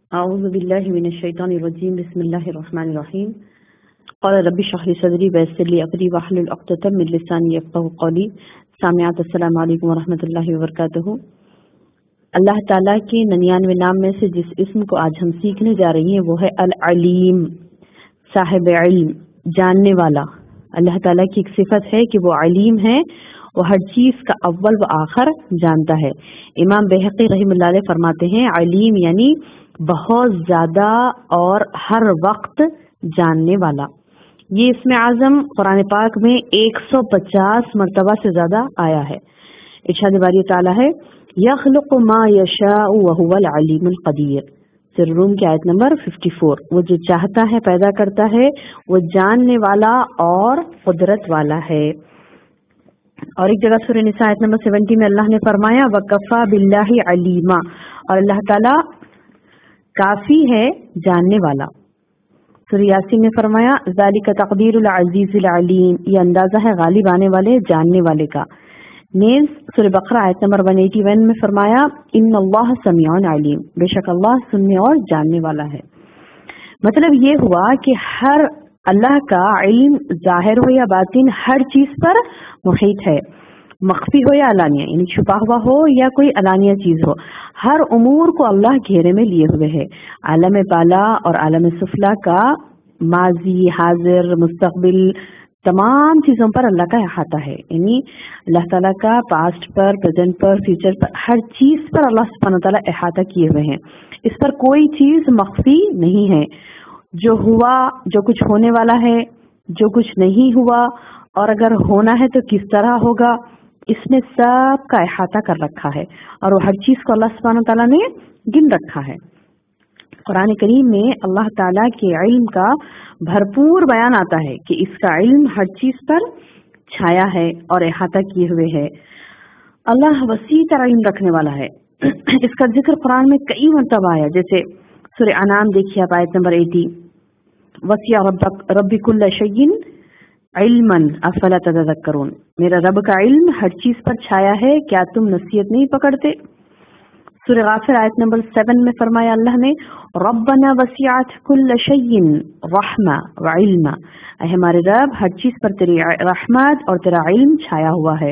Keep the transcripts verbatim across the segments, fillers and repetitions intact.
أعوذ بالله من الشيطان الرجيم بسم الله الرحمن الرحيم قال رب اشرح لي صدري ويسر لي أمري واحلل عقدة من لساني يفقهوا قولي. سامعات السلام علیکم ورحمۃ اللہ وبرکاتہ. اللہ تعالیٰ کے ننانوے نام میں سے جس اسم کو آج ہم سیکھنے جا رہی ہیں وہ ہے العلیم، صاحب علم، جاننے والا. اللہ تعالیٰ کی ایک صفت ہے کہ وہ علیم ہے، وہ ہر چیز کا اول و آخر جانتا ہے. امام بہقی رحمہ اللہ علیہ فرماتے ہیں علیم یعنی بہت زیادہ اور ہر وقت جاننے والا. یہ اسم اعظم قرآن پاک میں ایک سو پچاس مرتبہ سے زیادہ آیا ہے. ارشاد باری تعالیٰ ہے یخلق ما یشاء وهو العلیم القدیر. سورہ روم کی آیت نمبر چون، وہ جو چاہتا ہے پیدا کرتا ہے، وہ جاننے والا اور قدرت والا ہے. اور ایک جگہ سورہ نساء آیت نمبر سیونٹی میں اللہ نے فرمایا وکفا باللہ علیما، اور اللہ تعالیٰ کافی ہے جاننے والا. سورہ یاسین میں فرمایا ذالک تقدیر العزیز العلیم، یہ اندازہ ہے غالب آنے والے جاننے والے کا. نیز سورہ بقرہ آیت نمبر ایک سو اکیاسی میں فرمایا ان اللہ سمیع علیم، بے شک اللہ سننے اور جاننے والا ہے. مطلب یہ ہوا کہ ہر اللہ کا علم ظاہر ہو یا باطن ہر چیز پر محیط ہے، مخفی ہو یا علانیہ یعنی چھپا ہوا ہو یا کوئی علانیہ چیز ہو، ہر امور کو اللہ گھیرے میں لیے ہوئے ہے. عالم بالا اور عالم سفلا کا ماضی، حاضر، مستقبل تمام چیزوں پر اللہ کا احاطہ ہے. یعنی اللہ تعالیٰ کا پاسٹ پر، پریزنٹ پر، فیوچر پر، ہر چیز پر اللہ سبحانہ وتعالیٰ احاطہ کیے ہوئے ہیں. اس پر کوئی چیز مخفی نہیں ہے. جو ہوا، جو کچھ ہونے والا ہے، جو کچھ نہیں ہوا، اور اگر ہونا ہے تو کس طرح ہوگا، اس میں سب کا احاطہ کر رکھا ہے اور وہ ہر چیز کو اللہ سبحانہ تعالیٰ نے گن رکھا ہے. قرآن کریم میں اللہ تعالیٰ کے علم کا بھرپور بیان آتا ہے کہ اس کا علم ہر چیز پر چھایا ہے اور احاطہ کیے ہوئے ہے. اللہ وسیع تر علم رکھنے والا ہے. اس کا ذکر قرآن میں کئی مرتبہ آیا، جیسے سورہ انعام دیکھیے آپ آیت نمبر اسی. وسیع ربک رب کل شیء علما افلا تذکرون، میرا رب کا علم ہر چیز پر چھایا ہے، کیا تم نصیحت نہیں پکڑتے. سورہ غافر آیت نمبر سیون میں فرمایا اللہ نے ربنا وسعت کل شیء رحمہ وعلما، اے ہمارے رب ہر چیز پر تیری رحمت اور تیرا علم چھایا ہوا ہے.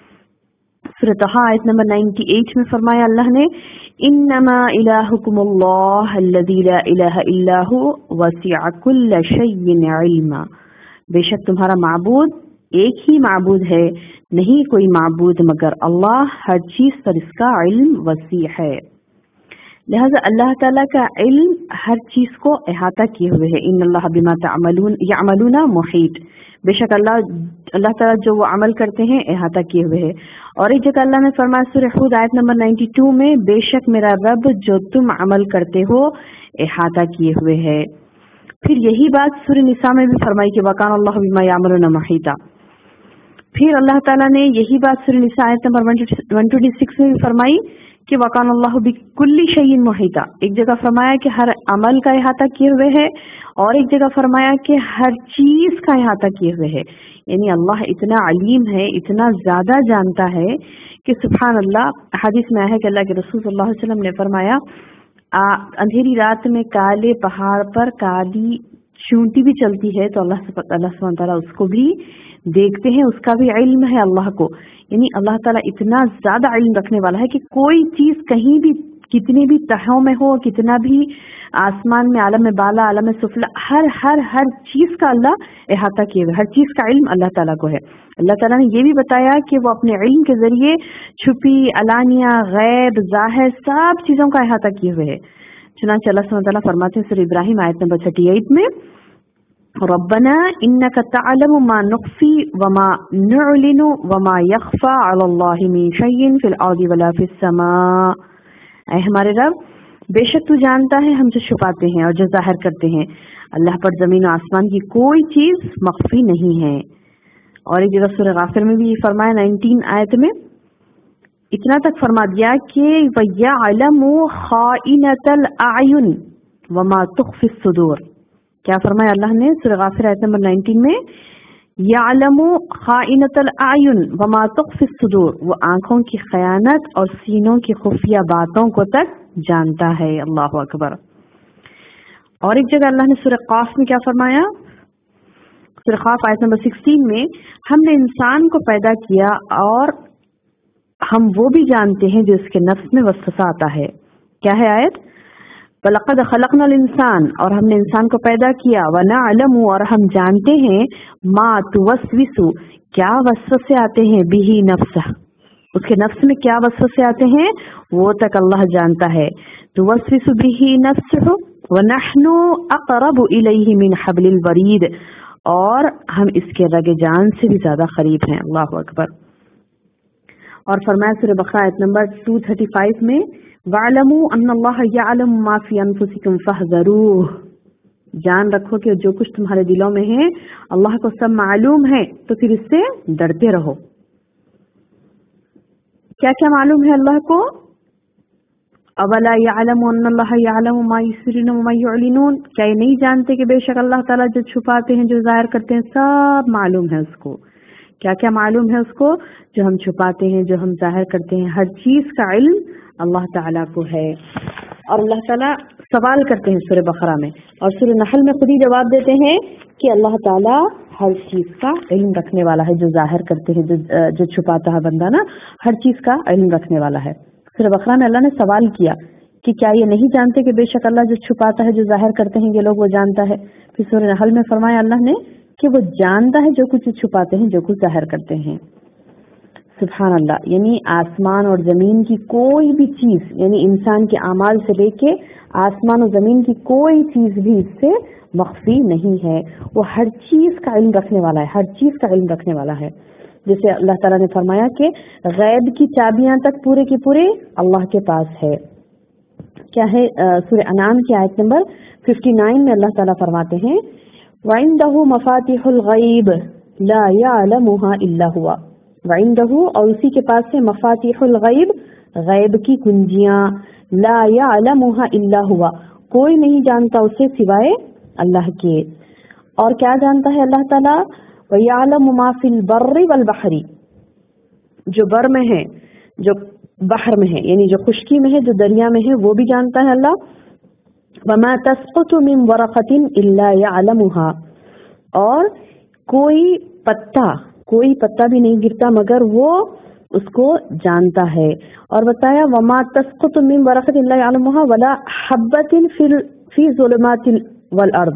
سورہ طہ آیت نمبر اٹھانوے میں فرمایا اللہ نے انما الہکم اللہ الذی لا الہ الا هو وسع کل شیء علما، بے شک تمہارا معبود ایک ہی معبود ہے، نہیں کوئی معبود مگر اللہ، ہر چیز پر اس کا علم وسیع ہے. لہذا اللہ تعالیٰ کا علم ہر چیز کو احاطہ کیے ہوئے ہے. ان اللہ بما تعملون یعملون محیط، بے شک اللہ اللہ تعالیٰ جو وہ عمل کرتے ہیں احاطہ کیے ہوئے ہے. اور ایک جگہ اللہ نے فرمایا سورہ ہود آیت نمبر بانوے میں بے شک میرا رب جو تم عمل کرتے ہو احاطہ کیے ہوئے ہے. پھر یہی بات سورہ نساء میں بھی فرمائی کہ وکان اللہ بما یعملون محیطا. پھر اللہ تعالیٰ نے یہی بات سورہ نساء آیت نمبر ایک سو چھبیس میں بھی فرمائی کہ وکان اللہ بکل شیء محیطا. ایک جگہ فرمایا کہ ہر عمل کا احاطہ کیے ہوئے ہے، اور ایک جگہ فرمایا کہ ہر چیز کا احاطہ کیے ہوئے ہے. یعنی اللہ اتنا علیم ہے، اتنا زیادہ جانتا ہے کہ سبحان اللہ. حدیث میں آیا ہے کہ اللہ کے رسول صلی اللہ علیہ وسلم نے فرمایا اندھیری رات میں کالے پہاڑ پر کالی چونٹی بھی چلتی ہے تو اللہ اللہ سبحانہ تعالیٰ اس کو بھی دیکھتے ہیں، اس کا بھی علم ہے اللہ کو. یعنی اللہ تعالیٰ اتنا زیادہ علم رکھنے والا ہے کہ کوئی چیز کہیں بھی کتنی بھی تہوں میں ہو، کتنا بھی آسمان میں، عالم میں بالا، عالم میں سفلا، ہر ہر ہر چیز کا اللہ احاطہ کیے ہوئے، ہر چیز کا علم اللہ تعالیٰ کو ہے. اللہ تعالیٰ نے یہ بھی بتایا کہ وہ اپنے علم کے ذریعے چھپی، علانیہ، غیب، ظاہر سب چیزوں کا احاطہ کیے ہوئے ہے. چنانچہ اللہ سبحانہ تعالیٰ فرماتے ہیں سورہ ابراہیم آیت نمبر اڑتیس میں ربنا انک تعلم ما نخفی وما نعلن وما یخفى علی اللہ من شیء فی الارض ولا فی السماء، اے ہمارے رب بے شک تو جانتا ہے ہم جو چھپاتے ہیں اور جو ظاہر کرتے ہیں، اللہ پر زمین و آسمان کی کوئی چیز مخفی نہیں ہے. اور ایک جگہ سورہ غافر میں بھی فرمایا نائنٹین آیت میں اتنا تک فرما دیا کہ وَيَعْلَمُ خَائِنَةَ الْأَعْيُنِ وَمَا تُخْفِي الصُّدُورِ. کیا فرمایا اللہ نے سورہ غافر آیت نمبر نائنٹین میں یعلم خائنۃ الاعین وما تخفی الصدور، وہ آنکھوں کی خیانت اور سینوں کی خفیہ باتوں کو تک جانتا ہے. اللہ اکبر. اور ایک جگہ اللہ نے سورہ قاف میں کیا فرمایا؟ سورہ قاف آیت نمبر سکسٹین میں ہم نے انسان کو پیدا کیا اور ہم وہ بھی جانتے ہیں جو اس کے نفس میں وسوسہ آتا ہے. کیا ہے آیت؟ وَلَقَدْ خَلَقْنَا الْإِنسَانَ اور ہم نے انسان کو پیدا کیا وَنَعْلَمُ اور ہم جانتے ہیں مَا تُوَسْوِسُ کیا وسوسے آتے ہیں بِهِ نَفْسَهُ اس کے نفس میں کیا وسوسے آتے ہیں وہ تک اللہ جانتا ہے. تُوَسْوِسُ بِهِ نَفْسُهُ وَنَحْنُ أَقْرَبُ إِلَيْهِ مِنْ حَبْلِ الْوَرِيدِ اور ہم اس کے رگ جان سے بھی زیادہ قریب ہیں. اللہ اکبر. اور فرمایا سورہ بقرہ آیت نمبر دو سو پینتیس میں وَاعْلَمُوا أَنَّ اللَّهَ يَعْلَمُ مَا فِي أَنفُسِكُمْ فَاحْذَرُوهُ جان رکھو کہ جو کچھ تمہارے دلوں میں ہے اللہ کو سب معلوم ہے تو پھر اس سے ڈرتے رہو. کیا کیا معلوم ہے اللہ کو؟ اولا يعلم ان اللہ يعلم ما يسرون وما يعلنون کیا یہ نہیں جانتے کہ بے شک اللہ تعالیٰ جو چھپاتے ہیں جو ظاہر کرتے ہیں سب معلوم ہے اس کو. کیا کیا معلوم ہے اس کو؟ جو ہم چھپاتے ہیں جو ہم ظاہر کرتے ہیں ہر چیز کا علم اللہ تعالیٰ کو ہے. اور اللہ تعالیٰ سوال کرتے ہیں سورہ بقرہ میں اور سورہ نحل میں خود ہی جواب دیتے ہیں کہ اللہ تعالیٰ ہر چیز کا علم رکھنے والا ہے. جو ظاہر کرتے ہیں جو جو چھپاتا ہے بندہ نا ہر چیز کا علم رکھنے والا ہے. سورہ بقرہ میں اللہ نے سوال کیا کہ کیا یہ نہیں جانتے کہ بے شک اللہ جو چھپاتا ہے جو ظاہر کرتے ہیں یہ لوگ وہ جانتا ہے. پھر سورہ نحل میں فرمایا اللہ نے کہ وہ جانتا ہے جو کچھ چھپاتے ہیں جو کچھ ظاہر کرتے ہیں. سبحان اللہ. یعنی آسمان اور زمین کی کوئی بھی چیز یعنی انسان کے اعمال سے لے کے آسمان اور زمین کی کوئی چیز بھی اس سے مخفی نہیں ہے. وہ ہر چیز کا علم رکھنے والا ہے ہر چیز کا علم رکھنے والا ہے. جیسے اللہ تعالیٰ نے فرمایا کہ غیب کی چابیاں تک پورے کی پورے اللہ کے پاس ہے. کیا ہے؟ سورہ انعام کی آیت نمبر उनسٹھ میں اللہ تعالیٰ فرماتے ہیں وَعِندَهُ مَفَاتِحُ الْغَيْبِ لَا يَعْلَمُهَا إِلَّا هُوَ وَعِندَهُ اور اسی کے پاس ہے مفاتیح الغیب غیب کی کنجیاں لا يعلمها الا هو کوئی نہیں جانتا اسے سوائے اللہ کے. اور کیا جانتا ہے اللہ تعالیٰ؟ وَيَعْلَمُ مَا فِي الْبَرِّ وَالْبَحْرِ جو بر میں ہے جو بحر میں ہے یعنی جو خشکی میں ہے جو دریا میں ہے وہ بھی جانتا ہے اللہ. وَمَا تَسْقُطُ مِن وَرَقَةٍ إِلَّا يَعْلَمُهَا اور کوئی پتا کوئی پتا بھی نہیں گرتا مگر وہ اس کو جانتا ہے. اور بتایا وما تسقط من ورقۃ الا يعلمها ولا حبۃ فی فی ظلمات والارض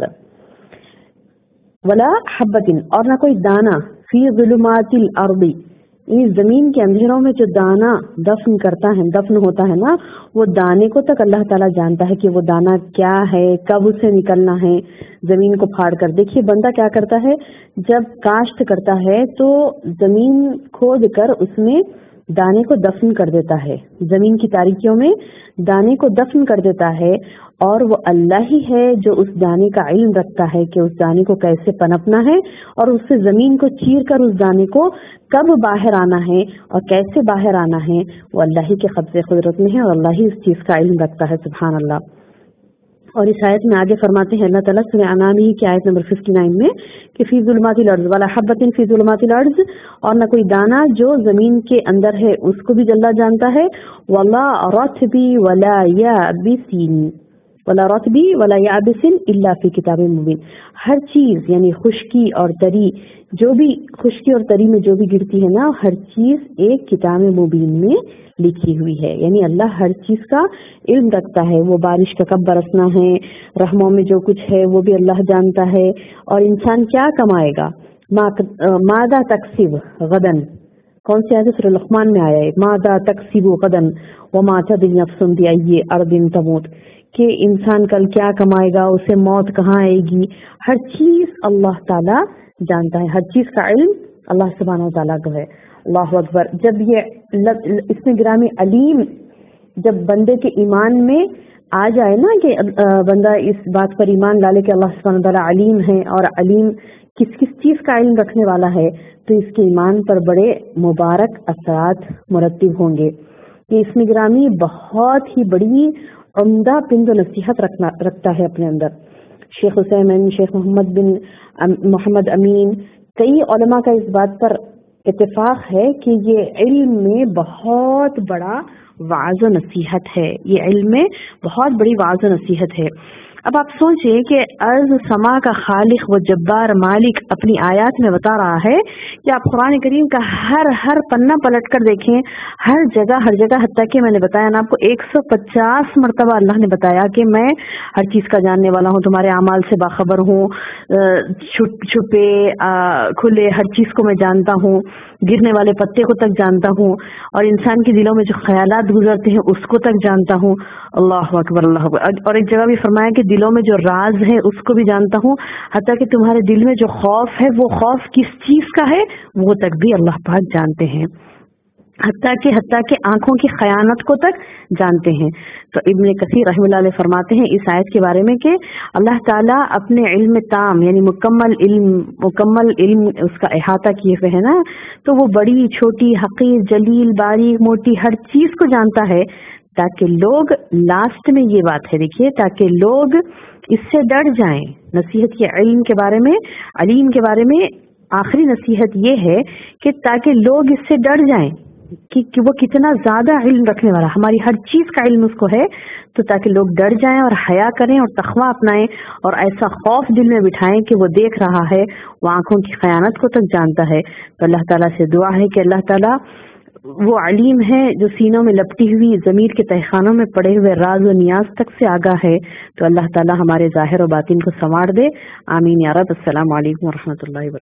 ولا حبۃ اور نہ کوئی دانہ فی ظلمات الارض یعنی زمین کے اندھیروں میں جو دانہ دفن کرتا ہے دفن ہوتا ہے نا وہ دانے کو تک اللہ تعالیٰ جانتا ہے کہ وہ دانہ کیا ہے کب اسے نکلنا ہے زمین کو پھاڑ کر. دیکھیے بندہ کیا کرتا ہے جب کاشت کرتا ہے تو زمین کھود کر اس میں دانے کو دفن کر دیتا ہے زمین کی تاریکیوں میں دانے کو دفن کر دیتا ہے. اور وہ اللہ ہی ہے جو اس دانے کا علم رکھتا ہے کہ اس دانے کو کیسے پنپنا ہے اور اس سے زمین کو چیر کر اس دانے کو کب باہر آنا ہے اور کیسے باہر آنا ہے وہ اللہ ہی کے قبضے قدرت میں ہے اور اللہ ہی اس چیز کا علم رکھتا ہے. سبحان اللہ. اور اس آیت میں آگے فرماتے ہیں اللہ تعالیٰ سورہ انعام ہی کی آیت نمبر उनسٹھ میں کہ فی ظلمات الارض ولا حبۃ فی ظلمات الارض اور نہ کوئی دانہ جو زمین کے اندر ہے اس کو بھی اللہ جانتا ہے. ولا رطب ولا یابس ولا رطب ولا یابس الا فی کتاب مبین ہر چیز یعنی خشکی اور تری جو بھی خشکی اور تری میں جو بھی گرتی ہے نا ہر چیز ایک کتاب مبین میں لکھی ہوئی ہے. یعنی اللہ ہر چیز کا علم رکھتا ہے. وہ بارش کا کب برسنا ہے رحموں میں جو کچھ ہے وہ بھی اللہ جانتا ہے. اور انسان کیا کمائے گا ماذا تکسب غدن کون سی آیت سورہ لقمان میں آیا ہے ماذا تکسب غدن وما تدری نفس بأی ارض تموت کہ انسان کل کیا کمائے گا اسے موت کہاں آئے گی. ہر چیز اللہ تعالیٰ جانتا ہے ہر چیز کا علم اللہ سبحانہ و تعالیٰ کو ہے. اللہ اکبر. جب یہ اس میں گرامی علیم جب بندے کے ایمان میں آ جائے نا کہ بندہ اس بات پر ایمان ڈالے کہ اللہ سبحانہ وتعالیٰ علیم ہے اور علیم کس کس چیز کا علم رکھنے والا ہے تو اس کے ایمان پر بڑے مبارک اثرات مرتب ہوں گے. کہ اس میں گرامی بہت ہی بڑی عمدہ پند و نصیحت رکھنا رکھتا ہے اپنے اندر. شیخ حسین شیخ محمد بن محمد امین کئی علماء کا اس بات پر اتفاق ہے کہ یہ علم میں بہت بڑا وعظ و نصیحت ہے. یہ علم میں بہت بڑی وعظ و نصیحت ہے. اب آپ سوچیں کہ ارض سما کا خالق و جبار مالک اپنی آیات میں بتا رہا ہے کہ آپ قرآن کریم کا ہر ہر پنہ پلٹ کر دیکھیں، ہر جگہ ہر جگہ، حتیٰ کہ میں نے بتایا نا آپ کو ایک سو پچاس مرتبہ اللہ نے بتایا کہ میں ہر چیز کا جاننے والا ہوں، تمہارے اعمال سے باخبر ہوں، چھپے کھلے ہر چیز کو میں جانتا ہوں، گرنے والے پتے کو تک جانتا ہوں، اور انسان کے دلوں میں جو خیالات گزرتے ہیں اس کو تک جانتا ہوں۔ اللہ اکبر اللہ اکبر۔ اور ایک جگہ بھی فرمایا کہ دلوں میں جو راز ہے اس کو بھی جانتا ہوں، حتیٰ کہ تمہارے دل میں جو خوف ہے وہ خوف کس چیز کا ہے وہ تک بھی اللہ پاک جانتے ہیں، حتیٰ کہ حتیٰ کہ آنکھوں کی خیانت کو تک جانتے ہیں۔ تو ابن کثیر رحمہ اللہ علیہ فرماتے ہیں اس آیت کے بارے میں کہ اللہ تعالیٰ اپنے علم تام یعنی مکمل علم مکمل علم اس کا احاطہ کیے ہوئے ہے نا، تو وہ بڑی چھوٹی حقیر جلیل باریک موٹی ہر چیز کو جانتا ہے، تاکہ لوگ لاسٹ میں یہ بات ہے دیکھیے تاکہ لوگ اس سے ڈر جائیں۔ نصیحت کے علم کے بارے میں علیم کے بارے میں آخری نصیحت یہ ہے کہ تاکہ لوگ اس سے ڈر جائیں کہ وہ کتنا زیادہ علم رکھنے والا، ہماری ہر چیز کا علم اس کو ہے، تو تاکہ لوگ ڈر جائیں اور حیا کریں اور تقویٰ اپنائیں اور ایسا خوف دل میں بٹھائیں کہ وہ دیکھ رہا ہے، وہ آنکھوں کی خیانت کو تک جانتا ہے۔ تو اللہ تعالیٰ سے دعا ہے کہ اللہ تعالیٰ وہ علیم ہے جو سینوں میں لپٹی ہوئی ضمیر کے تہخانوں میں پڑے ہوئے راز و نیاز تک سے آگاہ ہے، تو اللہ تعالیٰ ہمارے ظاہر و باطن کو سنوار دے، آمین یا رب۔ السلام علیکم و رحمۃ اللہ وبرکاتہ۔